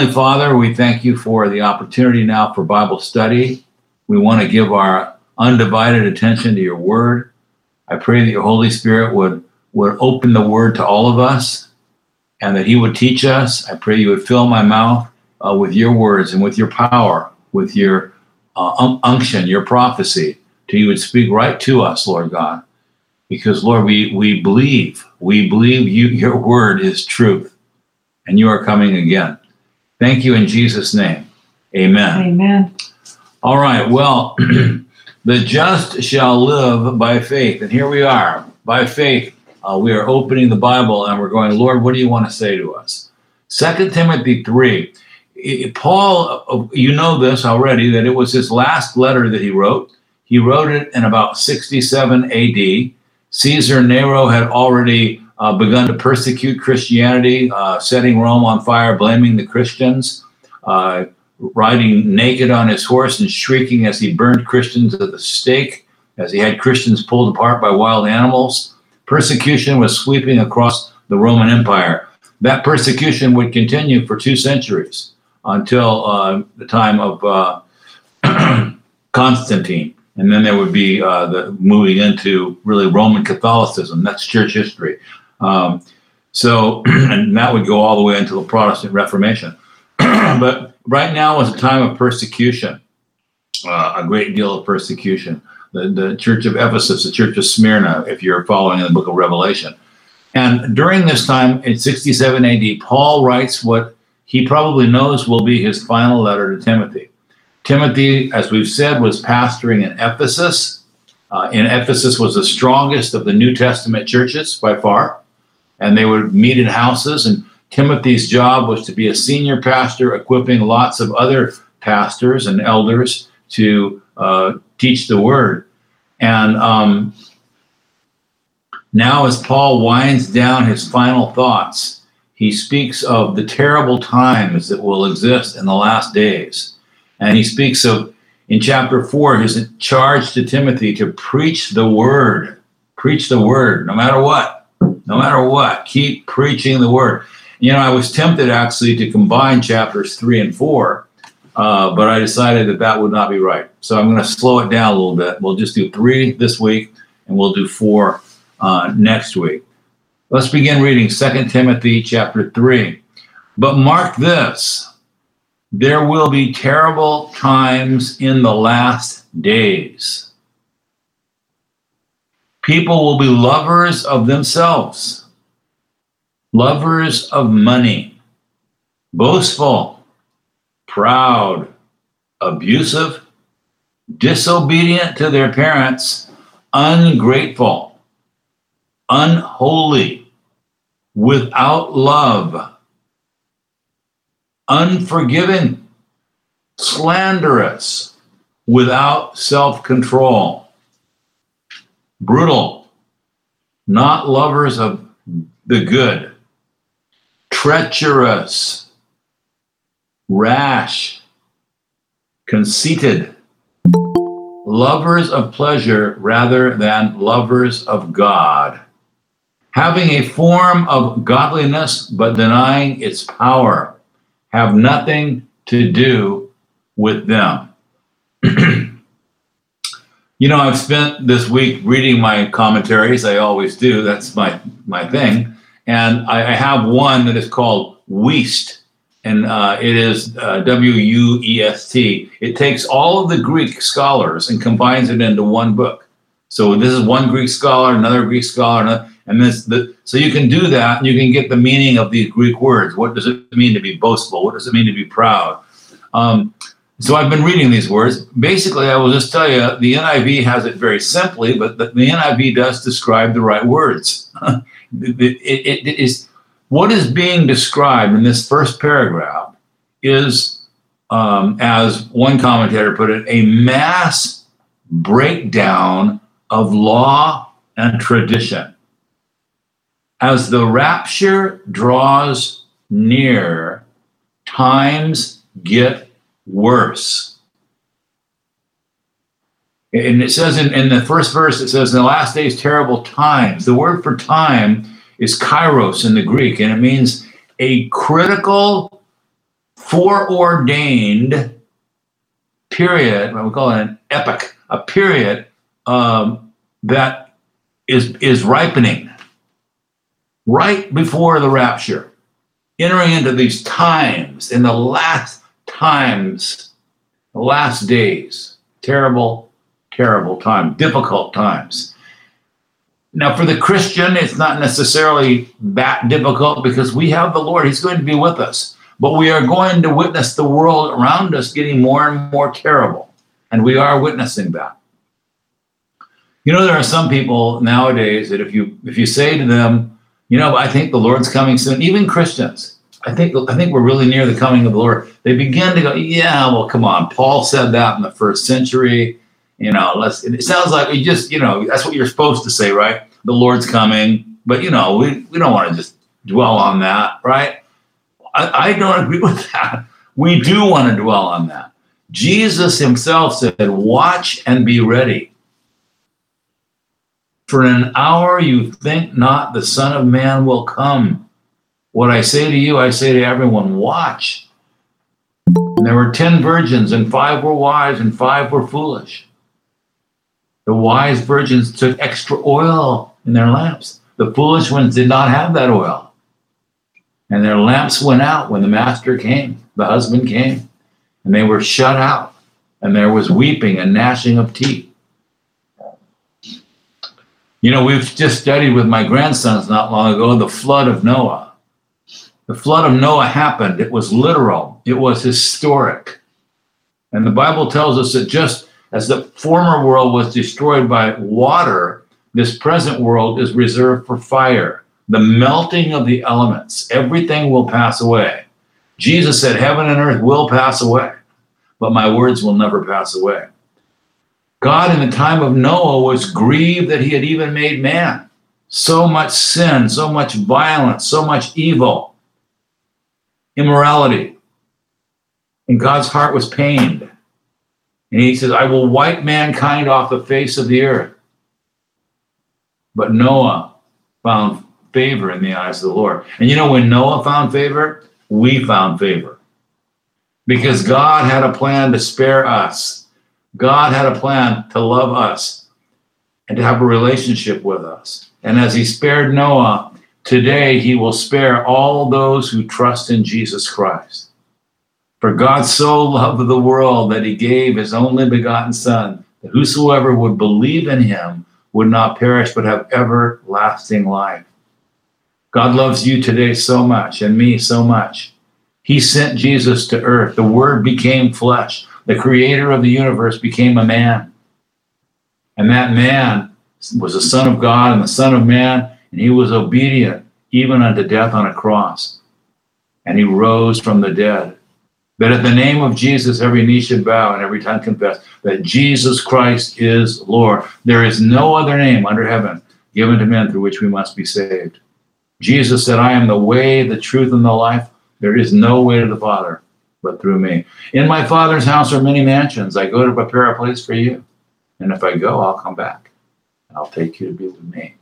Heavenly Father, we thank you for the opportunity now for Bible study. We want to give our undivided attention to your word. I pray that your Holy Spirit would open the word to all of us and that he would teach us. I pray you would fill my mouth with your words and with your power, with your unction, your prophecy, till you would speak right to us, Lord God. Because, Lord, we believe your word is truth and you are coming again. Thank you in Jesus' name. Amen. Amen. All right. Well, the just shall live by faith. And here we are. By faith, we are opening the Bible and we're going, Lord, what do you want to say to us? 2 Timothy 3. Paul, you know this already, that it was his last letter that he wrote. He wrote it in about 67 AD. Caesar Nero had already begun to persecute Christianity, setting Rome on fire, blaming the Christians, riding naked on his horse and shrieking as he burned Christians at the stake, as he had Christians pulled apart by wild animals. Persecution was sweeping across the Roman Empire. That persecution would continue for 2 centuries until the time of Constantine. And then there would be the moving into really Roman Catholicism. That's church history. And that would go all the way into the Protestant Reformation. But right now is a time of persecution, a great deal of persecution. The Church of Ephesus, the Church of Smyrna, if you're following in the book of Revelation. And during this time, in 67 AD, Paul writes what he probably knows will be his final letter to Timothy. Timothy, as we've said, was pastoring in Ephesus. In Ephesus was the strongest of the New Testament churches by far. And they would meet in houses. And Timothy's job was to be a senior pastor, equipping lots of other pastors and elders to teach the word. And now as Paul winds down his final thoughts, he speaks of the terrible times that will exist in the last days. And he speaks of, in chapter 4, his charge to Timothy to preach the word, no matter what, keep preaching the word. You know, I was tempted actually to combine chapters 3 and 4, but I decided that would not be right. So I'm going to slow it down a little bit. We'll just do 3 this week, and we'll do 4 next week. Let's begin reading 2 Timothy chapter 3. But mark this, there will be terrible times in the last days. People will be lovers of themselves, lovers of money, boastful, proud, abusive, disobedient to their parents, ungrateful, unholy, without love, unforgiving, slanderous, without self-control, brutal, not lovers of the good, treacherous, rash, conceited, lovers of pleasure rather than lovers of God, having a form of godliness but denying its power, have nothing to do with them. You know, I've spent this week reading my commentaries. I always do. That's my thing. And I have one that is called Wuest, and it is Wuest. It takes all of the Greek scholars and combines it into one book. So this is one Greek scholar, another Greek scholar, so you can do that, and you can get the meaning of these Greek words. What does it mean to be boastful? What does it mean to be proud? So I've been reading these words. Basically, I will just tell you, the NIV has it very simply, but the NIV does describe the right words. It is what is being described in this first paragraph is, as one commentator put it, a mass breakdown of law and tradition. As the rapture draws near, times get worse. And it says in the first verse, it says, in the last days, terrible times. The word for time is kairos in the Greek, and it means a critical foreordained period, what we call it an epoch, a period that is ripening right before the rapture, entering into these times, in the last times, the last days, terrible, terrible time, difficult times. Now, for the Christian, it's not necessarily that difficult because we have the Lord. He's going to be with us. But we are going to witness the world around us getting more and more terrible. And we are witnessing that. You know, there are some people nowadays that if you say to them, you know, I think the Lord's coming soon, even Christians, I think we're really near the coming of the Lord. They begin to go, yeah, well, come on. Paul said that in the first century. You know, it sounds like we just, you know, that's what you're supposed to say, right? The Lord's coming. But, you know, we don't want to just dwell on that, right? I don't agree with that. We do want to dwell on that. Jesus himself said, watch and be ready. For in an hour you think not the Son of Man will come. What I say to you, I say to everyone, watch. And there were 10 virgins, and 5 were wise, and 5 were foolish. The wise virgins took extra oil in their lamps. The foolish ones did not have that oil. And their lamps went out when the master came, the husband came, and they were shut out. And there was weeping and gnashing of teeth. You know, we've just studied with my grandsons not long ago the flood of Noah. The flood of Noah happened. It was literal. It was historic. And the Bible tells us that just as the former world was destroyed by water, this present world is reserved for fire. The melting of the elements. Everything will pass away. Jesus said, heaven and earth will pass away, but my words will never pass away. God in the time of Noah was grieved that he had even made man. So much sin, so much violence, so much evil, immorality. And God's heart was pained. And he says, I will wipe mankind off the face of the earth. But Noah found favor in the eyes of the Lord. And you know, when Noah found favor, we found favor. Because God had a plan to spare us. God had a plan to love us and to have a relationship with us. And as he spared Noah, today he will spare all those who trust in Jesus Christ. For God so loved the world that he gave his only begotten Son, that whosoever would believe in him would not perish but have everlasting life. God loves you today so much and me so much. He sent Jesus to earth. The Word became flesh. The creator of the universe became a man. And that man was the Son of God and the Son of Man, and he was obedient even unto death on a cross. And he rose from the dead. That at the name of Jesus, every knee should bow and every tongue confess that Jesus Christ is Lord. There is no other name under heaven given to men through which we must be saved. Jesus said, I am the way, the truth, and the life. There is no way to the Father but through me. In my Father's house are many mansions. I go to prepare a place for you. And if I go, I'll come back. And I'll take you to be with me.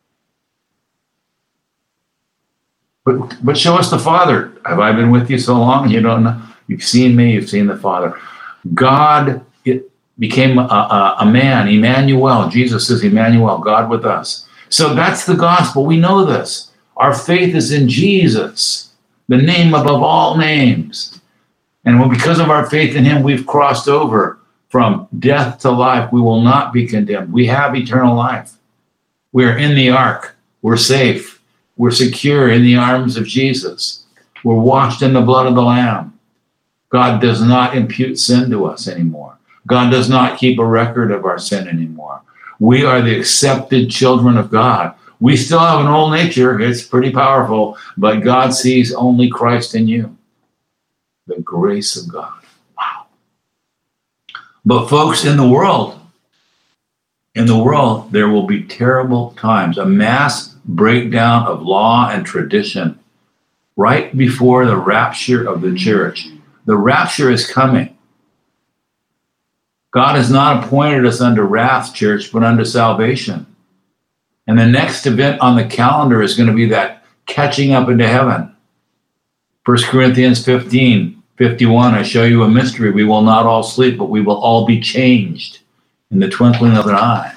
But show us the Father. Have I been with you so long? You don't know. You've seen me. You've seen the Father. God became a man, Emmanuel. Jesus is Emmanuel, God with us. So that's the gospel. We know this. Our faith is in Jesus, the name above all names. And because of our faith in him, we've crossed over from death to life. We will not be condemned. We have eternal life. We're in the ark. We're safe. We're secure in the arms of Jesus. We're washed in the blood of the Lamb. God does not impute sin to us anymore. God does not keep a record of our sin anymore. We are the accepted children of God. We still have an old nature. It's pretty powerful, but God sees only Christ in you. The grace of God. Wow. But folks, in the world, there will be terrible times, a mass breakdown of law and tradition right before the rapture of the church. The rapture is coming. God has not appointed us unto wrath, church, but unto salvation. And the next event on the calendar is going to be that catching up into heaven. 1 Corinthians 15 51, I show you a mystery. We will not all sleep, but we will all be changed in the twinkling of an eye.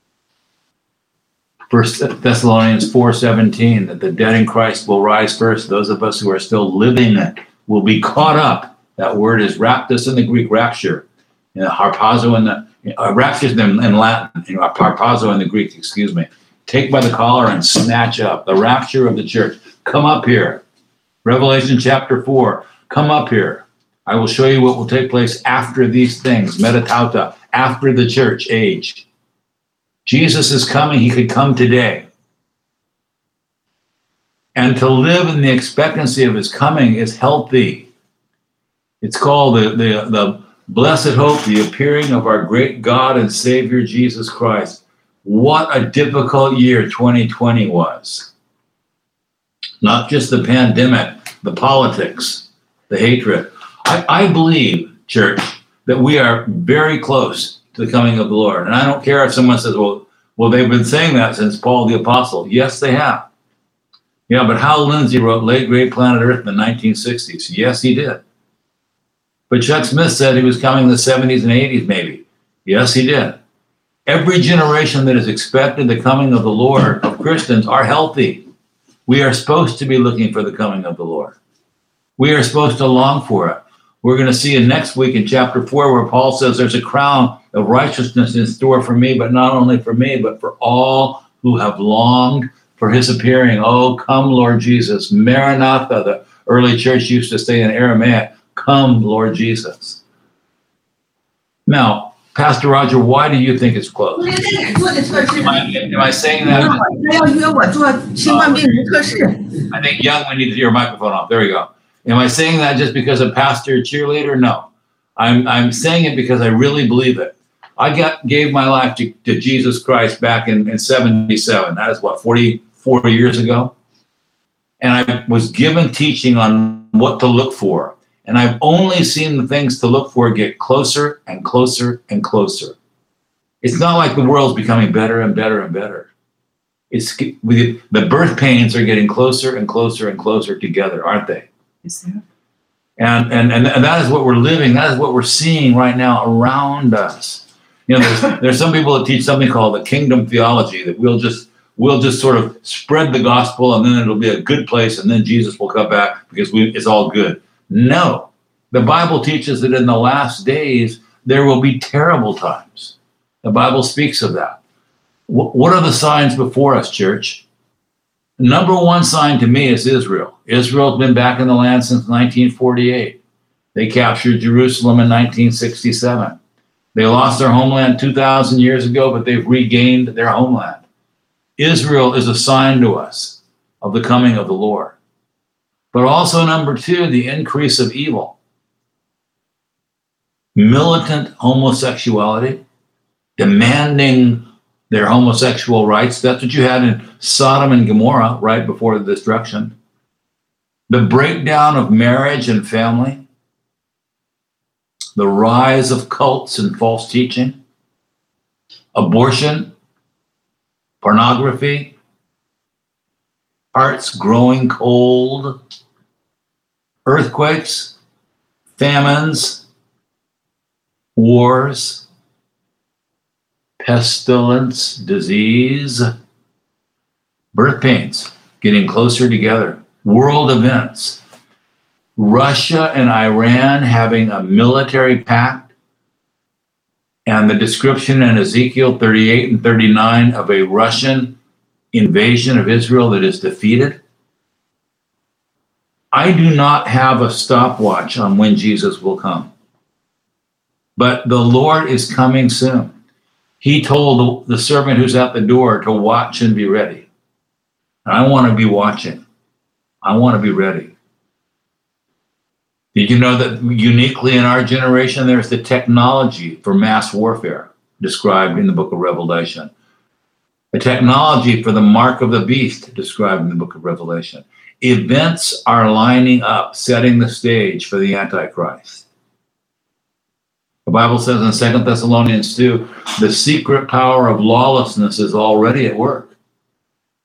1 Thessalonians 4:17, that the dead in Christ will rise first. Those of us who are still living will be caught up. That word is raptus in the Greek, rapture. Harpazo in the rapture in Latin, harpazo in the Greek, excuse me. Take by the collar and snatch up. The rapture of the church. Come up here. Revelation chapter 4. Come up here. I will show you what will take place after these things. Metatauta, after the church age. Jesus is coming. He could come today. And to live in the expectancy of his coming is healthy. It's called the blessed hope, the appearing of our great God and Savior Jesus Christ. What a difficult year 2020 was. Not just the pandemic, the politics, the hatred. I believe, church, that we are very close to the coming of the Lord. And I don't care if someone says, well, they've been saying that since Paul the Apostle. Yes, they have. Yeah, but Hal Lindsey wrote Late Great Planet Earth in the 1960s. Yes, he did. But Chuck Smith said he was coming in the 70s and 80s, maybe. Yes, he did. Every generation that is expecting the coming of the Lord, of Christians, are healthy. We are supposed to be looking for the coming of the Lord. We are supposed to long for it. We're going to see it next week in chapter 4, where Paul says there's a crown of righteousness in store for me, but not only for me, but for all who have longed for his appearing. Oh, come, Lord Jesus. Maranatha, the early church used to say in Aramaic, come, Lord Jesus. Now, Pastor Roger, why do you think it's close? Am I saying that? I think, Young, we need to get your microphone off. There we go. Am I saying that just because I'm pastor cheerleader? No. I'm saying it because I really believe it. I gave my life to Jesus Christ back in 77. That is what, 44 years ago? And I was given teaching on what to look for. And I've only seen the things to look for get closer and closer and closer. It's not like the world's becoming better and better and better. The birth pains are getting closer and closer and closer together, aren't they? Yes, sir. And that is what we're living. That is what we're seeing right now around us. You know, there's some people that teach something called the kingdom theology, that we'll just sort of spread the gospel, and then it'll be a good place, and then Jesus will come back because it's all good. No, the Bible teaches that in the last days, there will be terrible times. The Bible speaks of that. What are the signs before us, church? Number one sign to me is Israel. Israel's been back in the land since 1948. They captured Jerusalem in 1967. They lost their homeland 2,000 years ago, but they've regained their homeland. Israel is a sign to us of the coming of the Lord. But also, number two, the increase of evil. Militant homosexuality, demanding their homosexual rights. That's what you had in Sodom and Gomorrah right before the destruction. The breakdown of marriage and family. The rise of cults and false teaching. Abortion. Pornography. Hearts growing cold. Earthquakes. Famines. Wars. Pestilence, disease, birth pains, getting closer together, world events, Russia and Iran having a military pact, and the description in Ezekiel 38 and 39 of a Russian invasion of Israel that is defeated. I do not have a stopwatch on when Jesus will come, but the Lord is coming soon. He told the servant who's at the door to watch and be ready. And I want to be watching. I want to be ready. Did you know that uniquely in our generation, there's the technology for mass warfare described in the book of Revelation? The technology for the mark of the beast described in the book of Revelation. Events are lining up, setting the stage for the Antichrist. The Bible says in 2 Thessalonians 2, the secret power of lawlessness is already at work.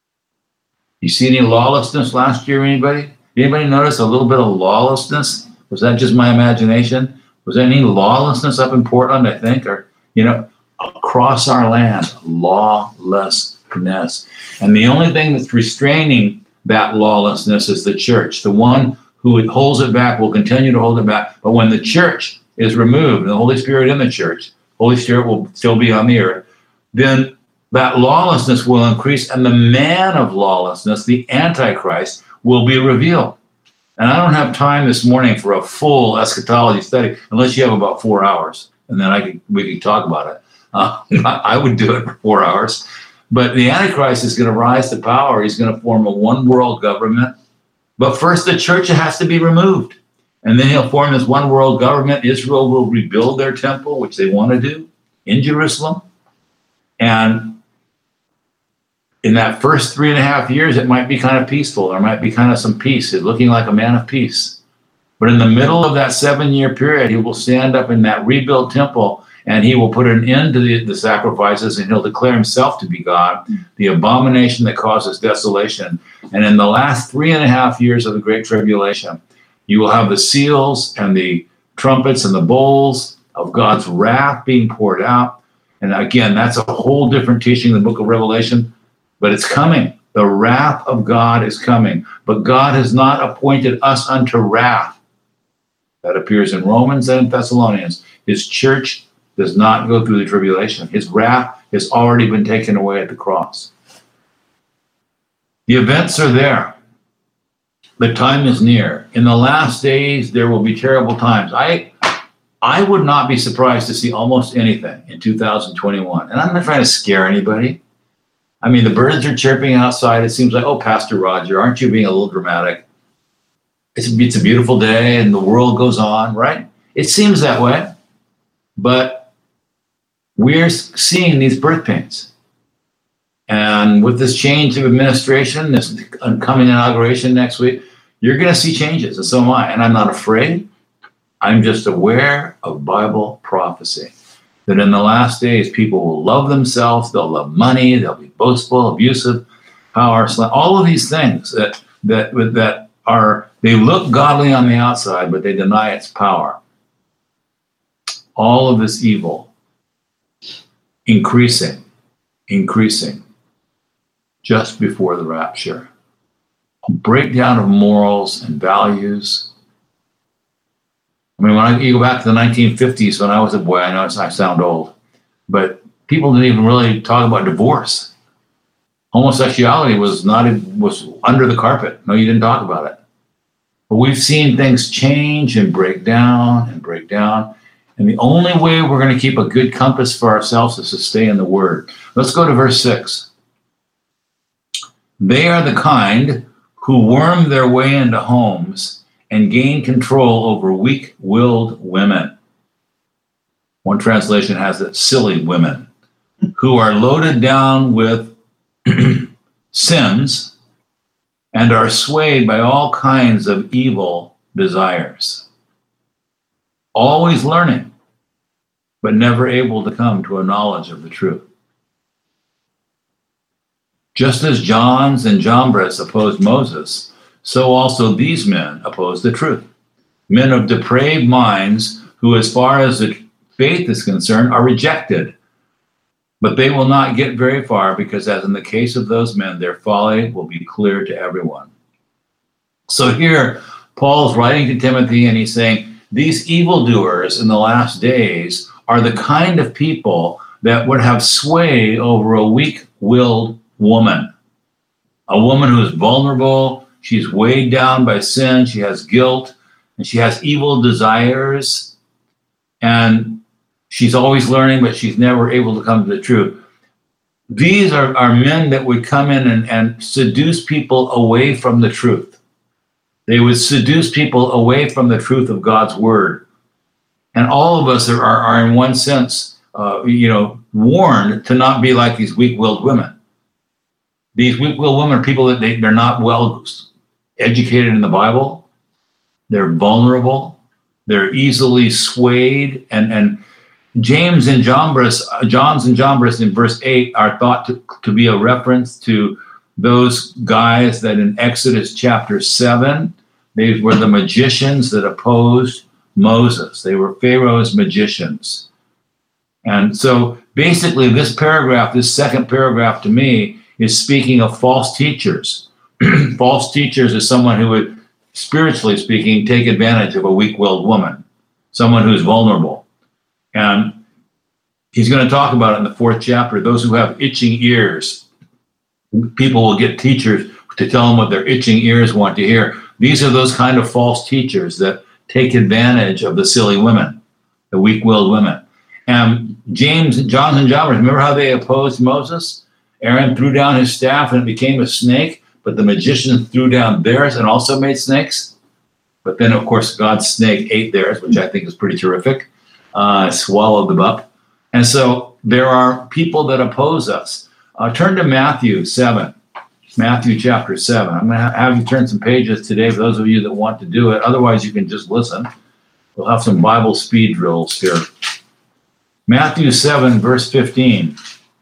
You see any lawlessness last year, anybody? Anybody notice a little bit of lawlessness Was that just my imagination? Was there any lawlessness up in Portland, I think? Or, across our land, lawlessness. And the only thing that's restraining that lawlessness is the church. The one who holds it back will continue to hold it back. But when the church is removed, and the Holy Spirit in the church, Holy Spirit will still be on the earth, then that lawlessness will increase, and the man of lawlessness, the Antichrist, will be revealed. And I don't have time this morning for a full eschatology study, unless you have about 4 hours, and then we could talk about it. I would do it for 4 hours. But the Antichrist is going to rise to power. He's going to form a one world government. But first, the church has to be removed. And then he'll form this one world government. Israel will rebuild their temple, which they want to do in Jerusalem. And in that first 3.5 years, it might be kind of peaceful. There might be kind of some peace. It's looking like a man of peace. But in the middle of that 7-year period, he will stand up in that rebuilt temple, and he will put an end to the sacrifices, and he'll declare himself to be God, the abomination that causes desolation. And in the last 3.5 years of the Great Tribulation, you will have the seals and the trumpets and the bowls of God's wrath being poured out. And again, that's a whole different teaching in the book of Revelation, but it's coming. The wrath of God is coming. But God has not appointed us unto wrath. That appears in Romans and Thessalonians. His church does not go through the tribulation. His wrath has already been taken away at the cross. The events are there. The time is near. In the last days, there will be terrible times. I would not be surprised to see almost anything in 2021. And I'm not trying to scare anybody. I mean, the birds are chirping outside. It seems like, oh, Pastor Roger, aren't you being a little dramatic? It's a beautiful day and the world goes on, right? It seems that way. But we're seeing these birth pains. And with this change of administration, this coming inauguration next week, you're going to see changes, and so am I. And I'm not afraid. I'm just aware of Bible prophecy, that in the last days, people will love themselves, they'll love money, they'll be boastful, abusive, power, all of these things that are, they look godly on the outside, but they deny its power. All of this evil increasing just before the rapture. A breakdown of morals and values. I mean, when you go back to the 1950s, when I was a boy, I know I sound old, but people didn't even really talk about divorce. Homosexuality was under the carpet. No, you didn't talk about it. But we've seen things change and break down. And the only way we're going to keep a good compass for ourselves is to stay in the Word. Let's go to verse 6. They are the kind who worm their way into homes and gain control over weak-willed women. One translation has it, silly women, who are loaded down with sins and are swayed by all kinds of evil desires. Always learning, but never able to come to a knowledge of the truth. Just as Jannes and Jambres opposed Moses, so also these men oppose the truth. Men of depraved minds who, as far as the faith is concerned, are rejected. But they will not get very far because, as in the case of those men, their folly will be clear to everyone. So here, Paul's writing to Timothy and he's saying, these evildoers in the last days are the kind of people that would have sway over a weak-willed woman. A woman who is vulnerable, she's weighed down by sin, she has guilt, and she has evil desires, and she's always learning, but she's never able to come to the truth. These are men that would come in and seduce people away from the truth. They would seduce people away from the truth of God's word. And all of us are in one sense, warned to not be like these weak-willed women. These weak-willed women are people that they're not well educated in the Bible. They're vulnerable. They're easily swayed. And Jannes and Jambres in verse 8 are thought to be a reference to those guys that in Exodus chapter 7 They were the magicians that opposed Moses. They were Pharaoh's magicians. And so basically this paragraph, this second paragraph to me, is speaking of false teachers. False teachers is someone who would, spiritually speaking, take advantage of a weak-willed woman, someone who's vulnerable. And he's going to talk about it in the 4th chapter. Those who have itching ears, people will get teachers to tell them what their itching ears want to hear. These are those kind of false teachers that take advantage of the silly women, the weak-willed women. And James, John, and Jambres, remember how they opposed Moses? Aaron threw down his staff and it became a snake, but the magicians threw down theirs and also made snakes. But then, of course, God's snake ate theirs, which I think is pretty terrific, swallowed them up. And so there are people that oppose us. Turn to Matthew 7, Matthew chapter 7. I'm going to have you turn some pages today for those of you that want to do it. Otherwise, you can just listen. We'll have some Bible speed drills here. Matthew 7, verse 15.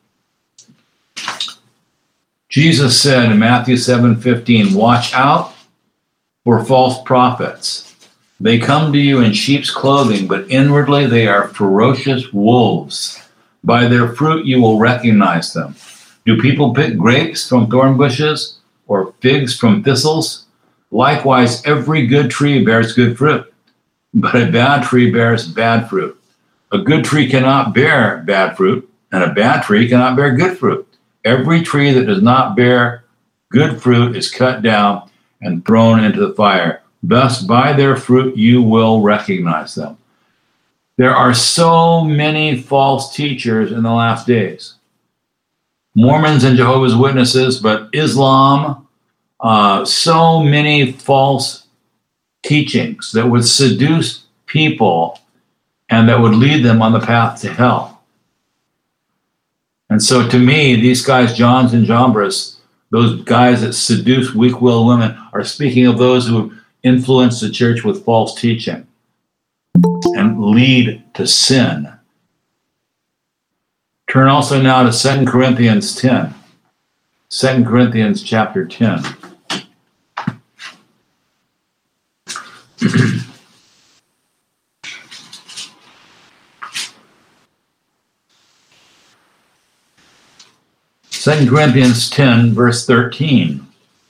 Jesus said in Matthew 7:15, "Watch out for false prophets. They come to you in sheep's clothing, but inwardly they are ferocious wolves. By their fruit you will recognize them. Do people pick grapes from thorn bushes or figs from thistles? Likewise, every good tree bears good fruit, but a bad tree bears bad fruit. A good tree cannot bear bad fruit, and a bad tree cannot bear good fruit. Every tree that does not bear good fruit is cut down and thrown into the fire. Thus, by their fruit you will recognize them." There are so many false teachers in the last days. Mormons and Jehovah's Witnesses, but Islam, so many false teachings that would seduce people and that would lead them on the path to hell. And so to me, these guys, Johns and Jambres, those guys that seduce weak-willed women, are speaking of those who influence the church with false teaching and lead to sin. Turn also now to 2 Corinthians 10. 2 Corinthians chapter 10. Second Corinthians 10, verse 13.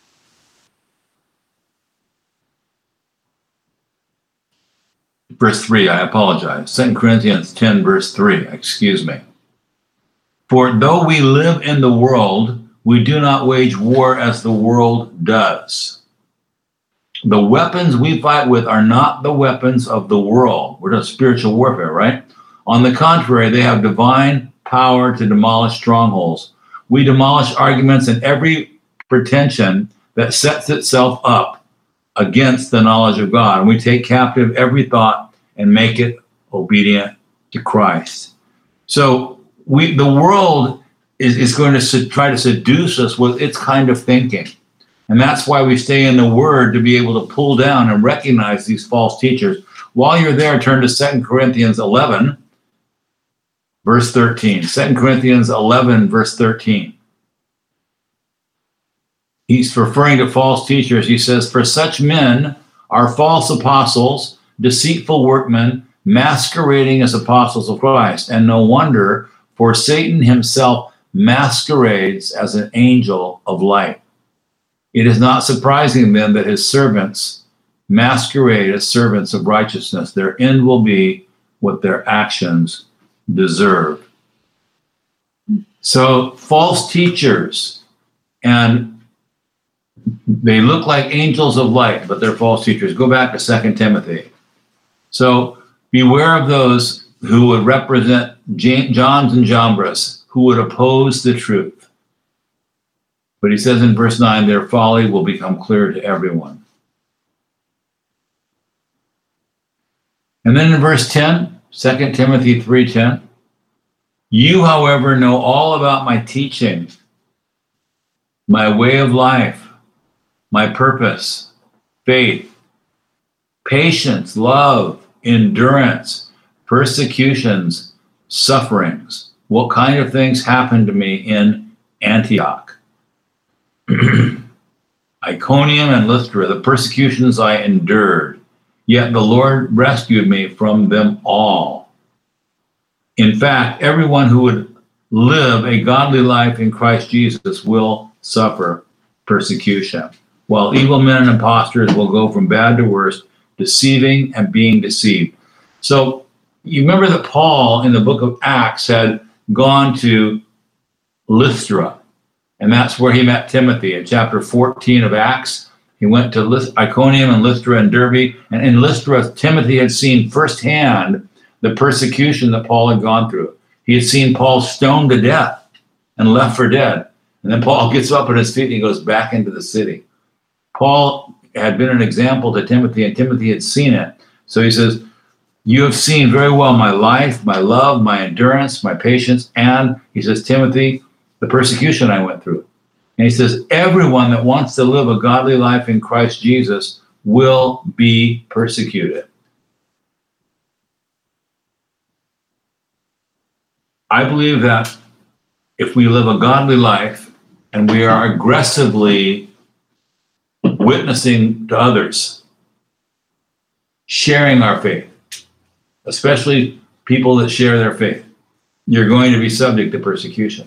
Verse 3, I apologize. 2 Corinthians 10, verse 3, excuse me. "For though we live in the world, we do not wage war as the world does. The weapons we fight with are not the weapons of the world." We're doing spiritual warfare, right? "On the contrary, they have divine power to demolish strongholds. We demolish arguments and every pretension that sets itself up against the knowledge of God. And we take captive every thought and make it obedient to Christ." So the world is going to try to seduce us with its kind of thinking. And that's why we stay in the Word, to be able to pull down and recognize these false teachers. While you're there, turn to 2 Corinthians 11, verse 13. 2 Corinthians 11, verse 13. He's referring to false teachers. He says, "For such men are false apostles, deceitful workmen, masquerading as apostles of Christ. And no wonder, for Satan himself masquerades as an angel of light. It is not surprising then that his servants masquerade as servants of righteousness. Their end will be what their actions deserve." So false teachers, and they look like angels of light, but they're false teachers. Go back to 2 Timothy. So beware of those who would represent Johns and Jambres, who would oppose the truth. But he says in verse 9, their folly will become clear to everyone. And then in verse 10, 2 Timothy 3:10, "You, however, know all about my teaching, my way of life, my purpose, faith, patience, love, endurance, persecutions, sufferings. What kind of things happened to me in Antioch?" Iconium and Lystra, the persecutions I endured, yet the Lord rescued me from them all. In fact, everyone who would live a godly life in Christ Jesus will suffer persecution, while evil men and impostors will go from bad to worse, deceiving and being deceived. So you remember that Paul in the book of Acts had gone to Lystra, and that's where he met Timothy. In chapter 14 of Acts, he went to Iconium and Lystra and Derbe, and in Lystra, Timothy had seen firsthand the persecution that Paul had gone through. He had seen Paul stoned to death and left for dead. And then Paul gets up on his feet and he goes back into the city. Paul had been an example to Timothy, and Timothy had seen it. So he says, you have seen very well my life, my love, my endurance, my patience, and he says, Timothy, the persecution I went through. And he says, everyone that wants to live a godly life in Christ Jesus will be persecuted. I believe that if we live a godly life and we are aggressively witnessing to others, sharing our faith, especially people that share their faith, you're going to be subject to persecution.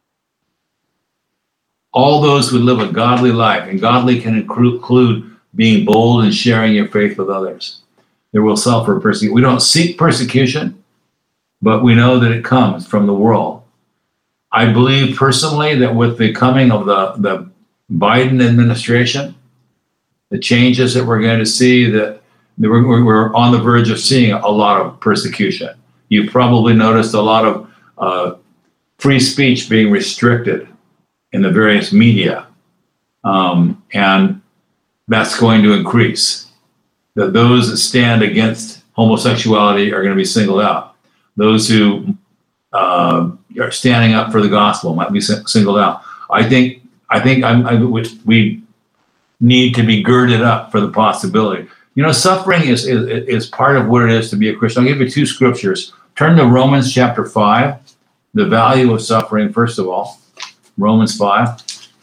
All those who live a godly life, and godly can include being bold and sharing your faith with others, they will suffer persecution. We don't seek persecution, but we know that it comes from the world. I believe personally that with the coming of the Biden administration, the changes that we're going to see, that we're on the verge of seeing a lot of persecution. You've probably noticed a lot of free speech being restricted in the various media, and that's going to increase. That those that stand against homosexuality are going to be singled out. Those who are standing up for the gospel might be singled out. I think we need to be girded up for the possibility. You know, suffering is part of what it is to be a Christian. I'll give you two scriptures. Turn to Romans chapter 5, the value of suffering, first of all. Romans 5.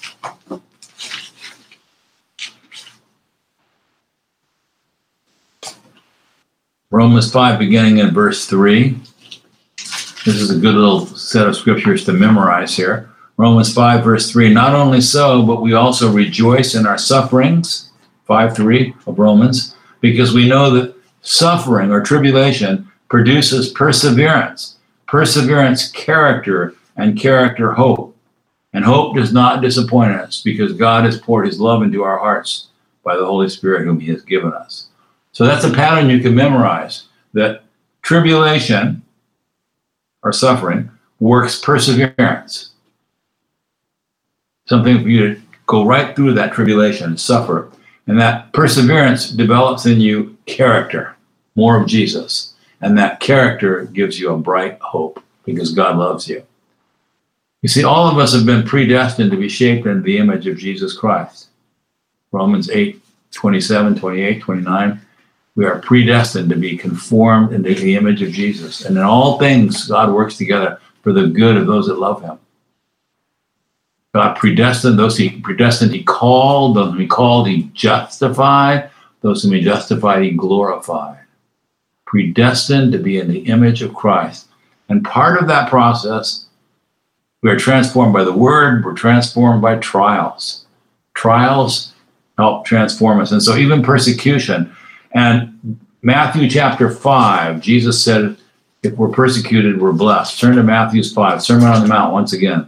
Romans 5, beginning in verse 3. This is a good little set of scriptures to memorize here. Romans 5, verse 3. Not only so, but we also rejoice in our sufferings, 5:3 of Romans, because we know that suffering or tribulation produces perseverance. Perseverance, character, and character, hope. And hope does not disappoint us because God has poured his love into our hearts by the Holy Spirit whom he has given us. So that's a pattern you can memorize, that tribulation or suffering works perseverance. Something for you to go right through that tribulation and suffer. And that perseverance develops in you character, more of Jesus. And that character gives you a bright hope because God loves you. You see, all of us have been predestined to be shaped into the image of Jesus Christ. Romans 8:27, 28, 29. We are predestined to be conformed into the image of Jesus. And in all things, God works together for the good of those that love him. God predestined, those he predestined, he called. Those whom he called, he justified. Those whom he justified, he glorified. Predestined to be in the image of Christ. And part of that process, we are transformed by the word, we're transformed by trials. Trials help transform us. And so even persecution. And Matthew chapter 5, Jesus said, if we're persecuted, we're blessed. Turn to Matthew 5, Sermon on the Mount once again.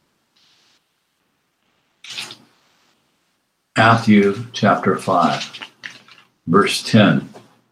Matthew chapter 5, verse 10.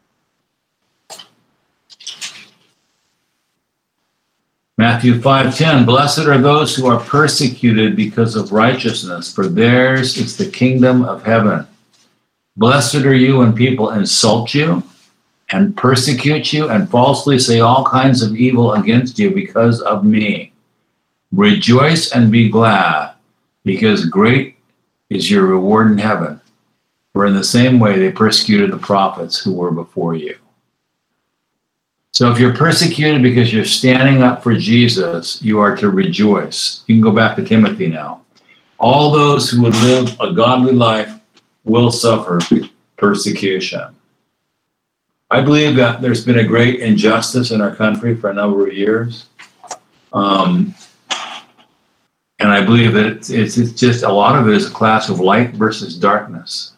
Matthew 5:10, blessed are those who are persecuted because of righteousness, for theirs is the kingdom of heaven. Blessed are you when people insult you and persecute you and falsely say all kinds of evil against you because of me. Rejoice and be glad, because great is your reward in heaven. For in the same way they persecuted the prophets who were before you. So if you're persecuted because you're standing up for Jesus, you are to rejoice. You can go back to Timothy now. All those who would live a godly life will suffer persecution. I believe that there's been a great injustice in our country for a number of years. And I believe that it's just a lot of it is a clash of light versus darkness.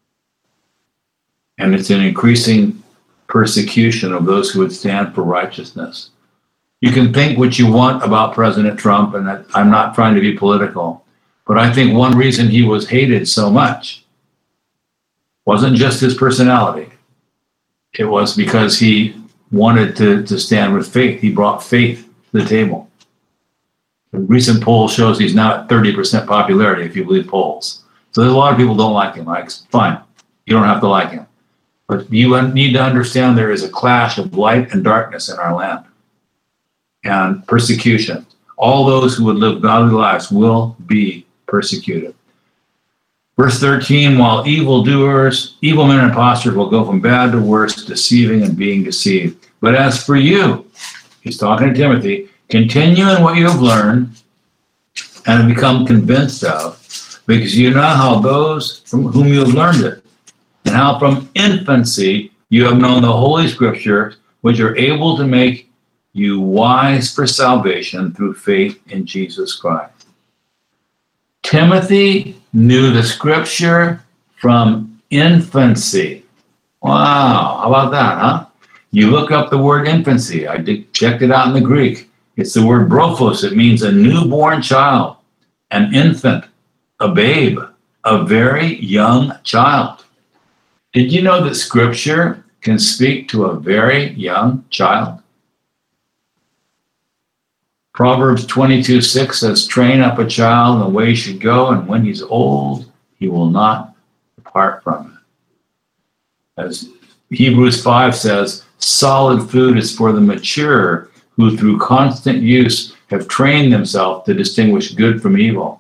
And it's an increasing persecution of those who would stand for righteousness. You can think what you want about President Trump, and that I'm not trying to be political, but I think one reason he was hated so much wasn't just his personality. It was because he wanted to stand with faith. He brought faith to the table. The recent poll shows he's now at 30% popularity, if you believe polls. So there's a lot of people don't like him. Fine, you don't have to like him. But you need to understand there is a clash of light and darkness in our land. And persecution. All those who would live godly lives will be persecuted. Verse 13, while evil men and impostors will go from bad to worse, deceiving and being deceived. But as for you, he's talking to Timothy, continue in what you have learned and have become convinced of, because you know how those from whom you have learned it, and how from infancy you have known the Holy Scriptures, which are able to make you wise for salvation through faith in Jesus Christ. Timothy knew the Scripture from infancy. Wow, how about that, huh? You look up the word infancy. I checked it out in the Greek. It's the word brophos. It means a newborn child, an infant, a babe, a very young child. Did you know that Scripture can speak to a very young child? Proverbs 22:6 says, train up a child in the way he should go, and when he's old, he will not depart from it. As Hebrews 5 says, solid food is for the mature, who through constant use have trained themselves to distinguish good from evil.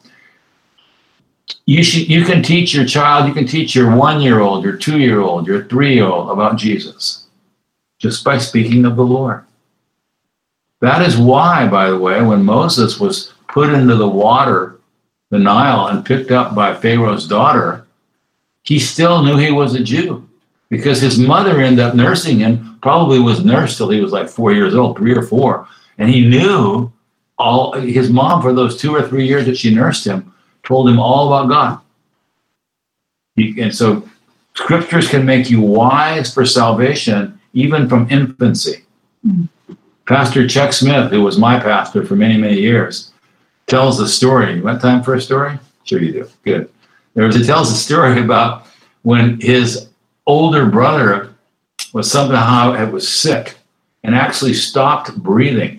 You can teach your child, you can teach your 1-year-old, your 2-year-old, your 3-year-old about Jesus, just by speaking of the Lord. That is why, by the way, when Moses was put into the water, the Nile, and picked up by Pharaoh's daughter, he still knew he was a Jew, because his mother ended up nursing him, probably was nursed till he was like 4 years old, 3 or 4. And he knew his mom, for those 2 or 3 years that she nursed him, told him all about God. And so Scriptures can make you wise for salvation, even from infancy. Mm-hmm. Pastor Chuck Smith, who was my pastor for many, many years, tells the story. You want time for a story? Sure you do. Good. He tells a story about when his older brother was sick and actually stopped breathing.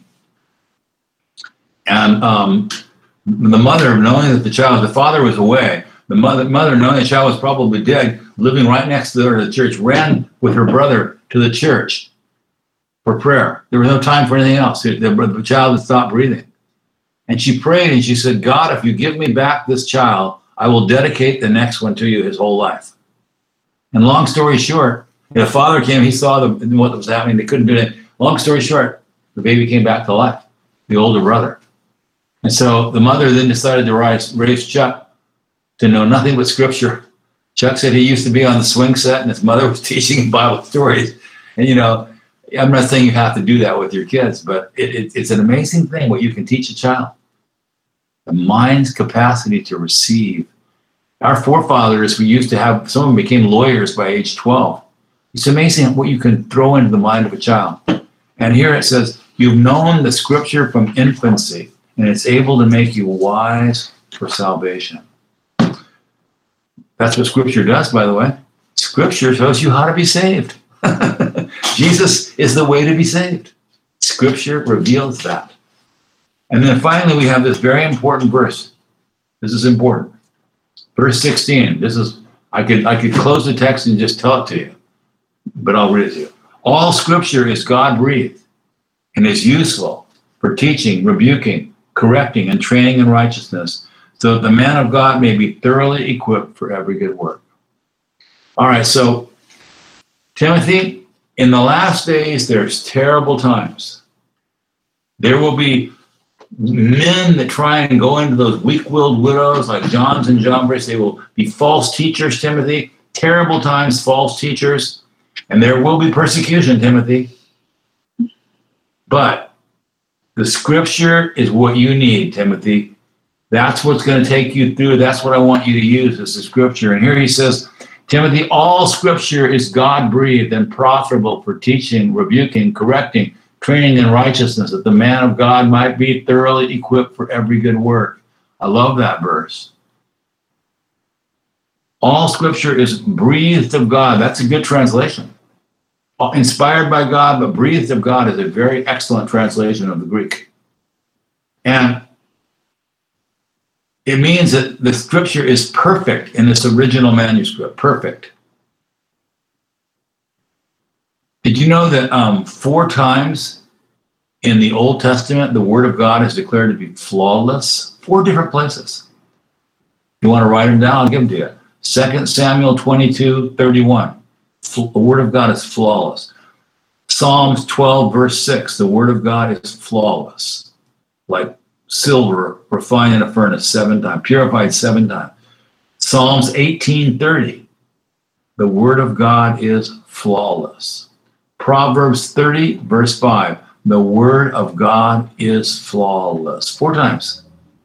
And the mother, knowing that the father was away, the mother, knowing the child was probably dead, living right next to the church, ran with her brother to the church for prayer. There was no time for anything else. The child had stopped breathing. And she prayed and she said, God, if you give me back this child, I will dedicate the next one to you his whole life. And long story short, the father came, he saw what was happening, they couldn't do it. Long story short, the baby came back to life, the older brother. And so the mother then decided to raise Chuck to know nothing but Scripture. Chuck said he used to be on the swing set and his mother was teaching him Bible stories. And I'm not saying you have to do that with your kids, but it's an amazing thing what you can teach a child. The mind's capacity to receive. Our forefathers, we used to have, some of them became lawyers by age 12. It's amazing what you can throw into the mind of a child. And here it says, you've known the Scripture from infancy, and it's able to make you wise for salvation. That's what Scripture does, by the way. Scripture shows you how to be saved. Jesus is the way to be saved. Scripture reveals that. And then finally, we have this very important verse. This is important. Verse 16. I could close the text and just tell it to you, but I'll read it to you. All Scripture is God-breathed and is useful for teaching, rebuking, correcting, and training in righteousness, so that the man of God may be thoroughly equipped for every good work. All right, so Timothy, in the last days, there's terrible times. There will be men that try and go into those weak-willed widows like Johns and Jambres, they will be false teachers, Timothy. Terrible times, false teachers. And there will be persecution, Timothy. But the scripture is what you need, Timothy. That's what's going to take you through. That's what I want you to use as the scripture. And here he says, Timothy, all scripture is God-breathed and profitable for teaching, rebuking, correcting, training in righteousness, that the man of God might be thoroughly equipped for every good work. I love that verse. All scripture is breathed of God. That's a good translation. Inspired by God, but breathed of God is a very excellent translation of the Greek. And it means that the scripture is perfect in this original manuscript. Perfect. Did you know that 4 times in the Old Testament, the Word of God is declared to be flawless? 4 different places. You want to write them down? I'll give them to you. 2 Samuel 22:31. The Word of God is flawless. Psalms 12, verse 6. The Word of God is flawless. Like silver refined in a furnace 7 times, purified 7 times. Psalms 18:30. The Word of God is flawless. Proverbs 30, verse 5. The Word of God is flawless. 4 times.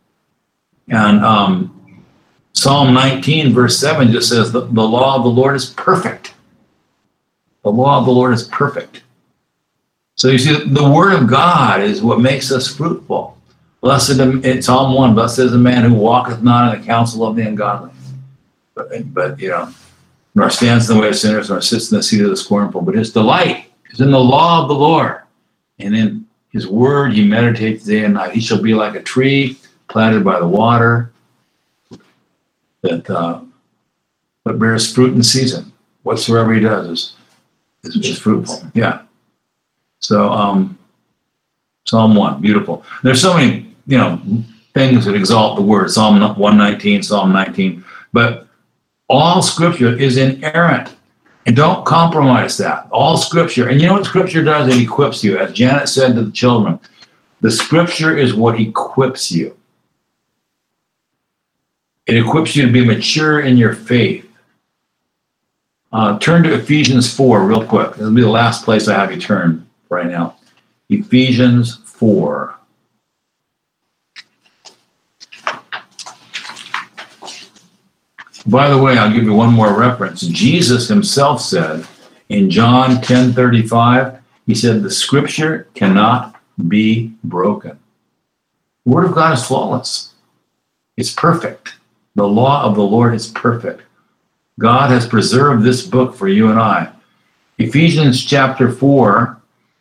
And Psalm 19, verse 7 just says, the law of the Lord is perfect. The law of the Lord is perfect. So you see, the Word of God is what makes us fruitful. Blessed, in Psalm 1, blessed is the man who walketh not in the counsel of the ungodly. But nor stands in the way of sinners, nor sits in the seat of the scornful. But his delight is in the law of the Lord. And in his word he meditates day and night. He shall be like a tree planted by the water that bears fruit in season. Whatsoever he does is fruitful. Yeah. So Psalm 1, beautiful. There's so many, things that exalt the word. Psalm 119, Psalm 19. But all scripture is inerrant. And don't compromise that. All scripture. And you know what scripture does? It equips you. As Janet said to the children, the scripture is what equips you. It equips you to be mature in your faith. Turn to Ephesians 4 real quick. This will be the last place I have you turn right now. Ephesians 4. By the way, I'll give you one more reference. Jesus himself said in John 10:35, he said, the scripture cannot be broken. The word of God is flawless. It's perfect. The law of the Lord is perfect. God has preserved this book for you and I. Ephesians chapter 4,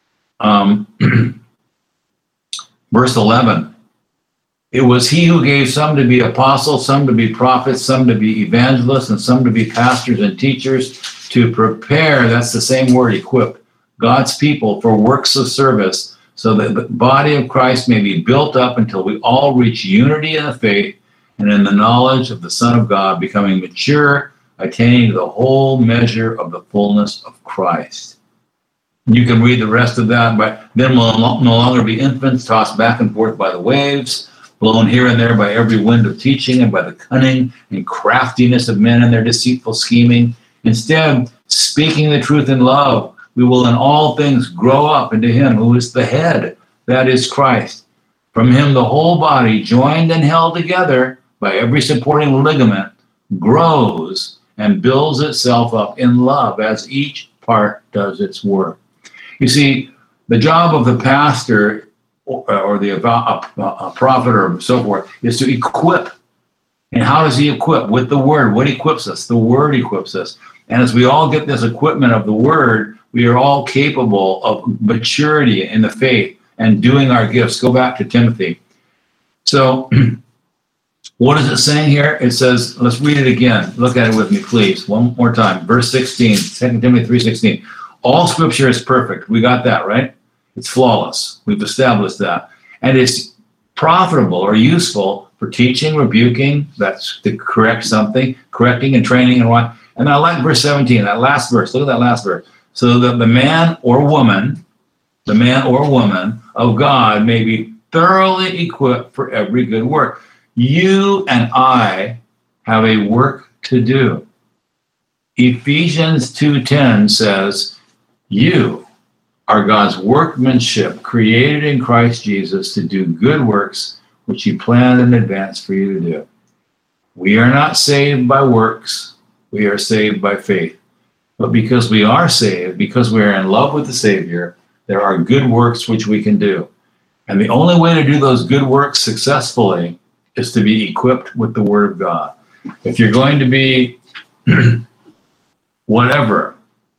verse 11. It was he who gave some to be apostles, some to be prophets, some to be evangelists, and some to be pastors and teachers to prepare, that's the same word, equip, God's people for works of service, so that the body of Christ may be built up until we all reach unity in the faith and in the knowledge of the Son of God, becoming mature, attaining to the whole measure of the fullness of Christ. You can read the rest of that, but then we'll no longer be infants tossed back and forth by the waves, blown here and there by every wind of teaching and by the cunning and craftiness of men and their deceitful scheming. Instead, speaking the truth in love, we will in all things grow up into him who is the head, that is Christ. From him the whole body, joined and held together by every supporting ligament, grows and builds itself up in love as each part does its work. You see, the job of the pastor or a prophet or so forth is to equip. And how does he equip? With the word. What equips us? The word equips us. And as we all get this equipment of the word, we are all capable of maturity in the faith and doing our gifts. Go back to Timothy. So what is it saying here? It says, let's read it again. Look at it with me, please. One more time. Verse 16, 2 Timothy 3:16. All scripture is perfect. We got that, right? It's flawless. We've established that. And it's profitable or useful for teaching, rebuking, that's to correct something, correcting and training and what. And I like verse 17, that last verse. Look at that last verse. So that the man or woman of God may be thoroughly equipped for every good work. You and I have a work to do. Ephesians 2:10 says, you are God's workmanship, created in Christ Jesus to do good works, which he planned in advance for you to do. We are not saved by works. We are saved by faith. But because we are saved, because we are in love with the Savior, there are good works which we can do. And the only way to do those good works successfully is to be equipped with the Word of God. If you're going to be whatever,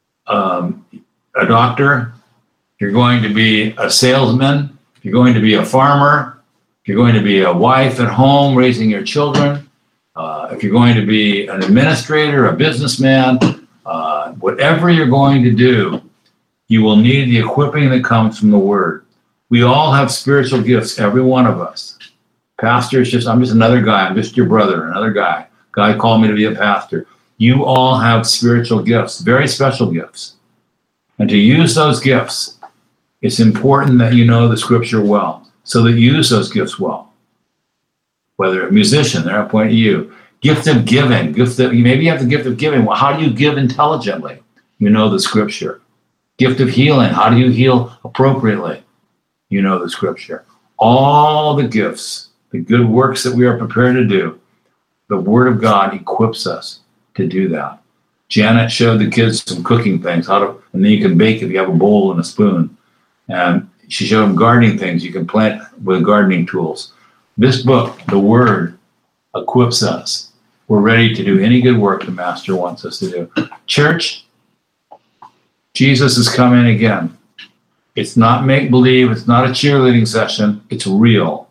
a doctor, if you're going to be a salesman, if you're going to be a farmer, if you're going to be a wife at home raising your children, if you're going to be an administrator, a businessman, whatever you're going to do, you will need the equipping that comes from the Word. We all have spiritual gifts, every one of us. Pastor is I'm just another guy. I'm just your brother, another guy. God called me to be a pastor. You all have spiritual gifts, very special gifts. And to use those gifts, it's important that you know the Scripture well, so that you use those gifts well. Whether a musician, they're pointing to you. Gift of giving, maybe you have the gift of giving. Well, how do you give intelligently? You know the Scripture. Gift of healing, how do you heal appropriately? You know the Scripture. All the gifts, the good works that we are prepared to do, the Word of God equips us to do that. Janet showed the kids some cooking things, and then you can bake if you have a bowl and a spoon. And she showed them gardening things you can plant with gardening tools. This book, the Word, equips us. We're ready to do any good work the Master wants us to do. Church, Jesus is coming again. It's not make-believe. It's not a cheerleading session. It's real.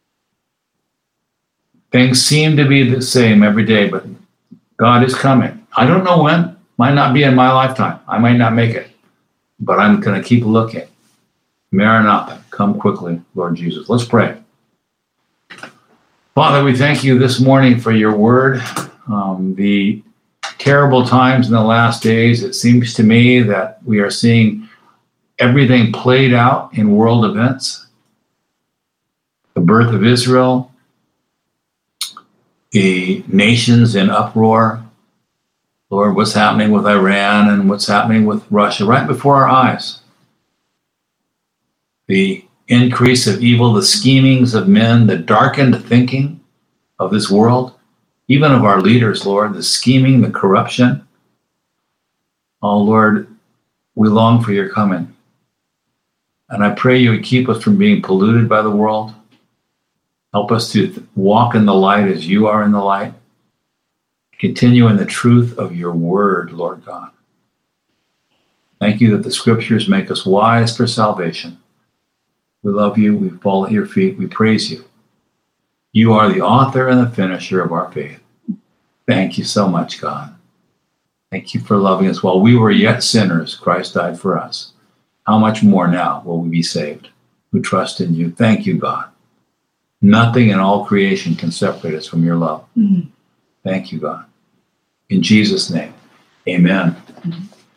Things seem to be the same every day, but God is coming. I don't know when. Might not be in my lifetime. I might not make it. But I'm going to keep looking. Maranatha, come quickly, Lord Jesus. Let's pray. Father, we thank you this morning for your word. The terrible times in the last days, it seems to me that we are seeing everything played out in world events. The birth of Israel, the nations in uproar. Lord, what's happening with Iran and what's happening with Russia right before our eyes. The increase of evil, the schemings of men, the darkened thinking of this world, even of our leaders, Lord, the scheming, the corruption. Oh, Lord, we long for your coming. And I pray you would keep us from being polluted by the world. Help us to walk in the light as you are in the light. Continue in the truth of your word, Lord God. Thank you that the Scriptures make us wise for salvation. We love you. We fall at your feet. We praise you. You are the author and the finisher of our faith. Thank you so much, God. Thank you for loving us. While we were yet sinners, Christ died for us. How much more now will we be saved who trust in you? Thank you, God. Nothing in all creation can separate us from your love. Thank you, God. In Jesus' name, amen.